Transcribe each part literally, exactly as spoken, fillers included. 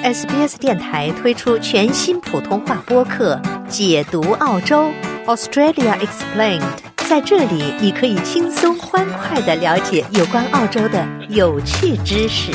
S B S 电台推出全新普通话播客《解读澳洲 Australia Explained》，在这里你可以轻松欢快地了解有关澳洲的有趣知识。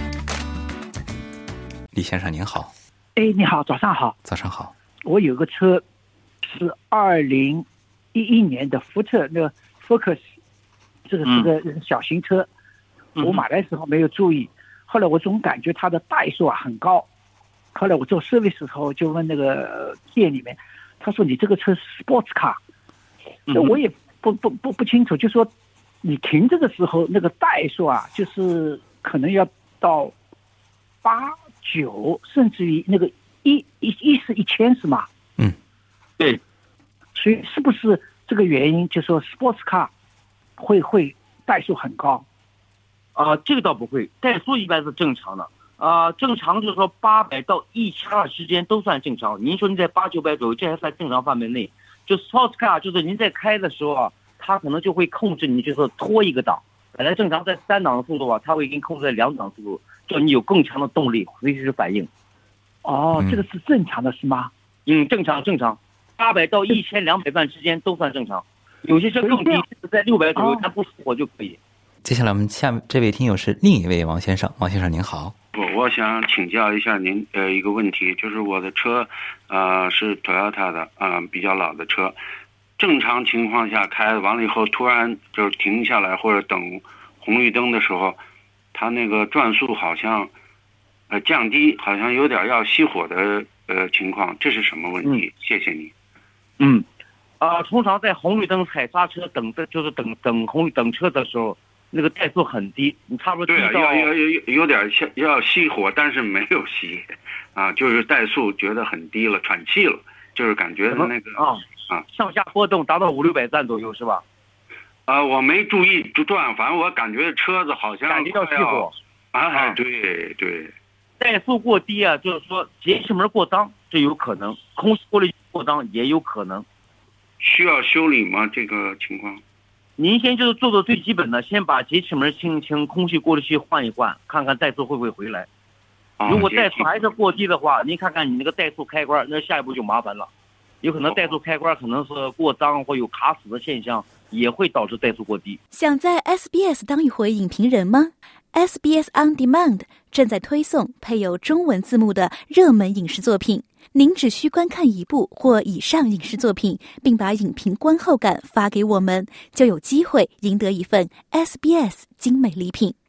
李先生您好。 哎，你好，早上好。 早上好。 我有个车是二零一一年的福特那个 Focus， 这个是个小型车，嗯、我买来的时候没有注意，后来我总感觉它的怠速啊很高，后来我做 service 的时候就问那个店里面，他说你这个车是 sports car， 嗯、我也不不不不清楚，就说你停这个时候那个怠速啊，就是可能要到八九，甚至于那个一一一是一千是吗？ 嗯， 对， 所以是不是这个原因，就说 sports car 会会怠速很高？ 啊、呃，这个倒不会，怠速一般是正常的啊、呃，正常就是说八百到一千二之间都算正常。您说您在八九百左右，这还算正常范围内。就 sports car 就是您在开的时候啊，它可能就会控制你，就是拖一个档，本来正常在三档的速度啊，它会给你控制在两档速度，就你有更强的动力随时反应。 哦，这个是正常的是吗？ 嗯，正常正常，八百到一千两百万之间都算正常，有些车更低，在六百左右，它不熄火就可以。 接下来我们下这位听友是另一位王先生，王先生您好。 我我想请教一下您呃一个问题，就是我的车呃是 Toyota 的呃比较老的车，正常情况下开完了以后突然就是停下来或者等红绿灯的时候，它那个转速好像呃降低，好像有点要熄火的呃情况，这是什么问题？嗯、谢谢你。 嗯，啊、呃，通常在红绿灯踩刹车等的就是等等红绿等车的时候。那个怠速很低，你差不多对啊，要要有有点像要熄火，但是没有熄，啊，就是怠速觉得很低了，喘气了，就是感觉那个啊啊上下波动达到五六百转左右是吧？ 啊，我没注意转，反正我感觉车子好像感觉要熄火啊，啊对对。 怠速过低啊，就是说节气门过脏，这有可能；空气过滤过脏也有可能。 需要修理吗？这个情况？ 您先就是做做最基本的，先把节气门清一清，空气过滤器换一换，看看怠速会不会回来。如果怠速还是过低的话，您看看你那个怠速开关，那下一步就麻烦了。有可能怠速开关可能是过脏或有卡死的现象，也会导致怠速过低。 想在 S B S 当一回影评人吗？ S B S On Demand 正在推送配有中文字幕的热门影视作品。您只需观看一部或以上影视作品，并把影评观后感发给我们，就有机会赢得一份 S B S 精美礼品。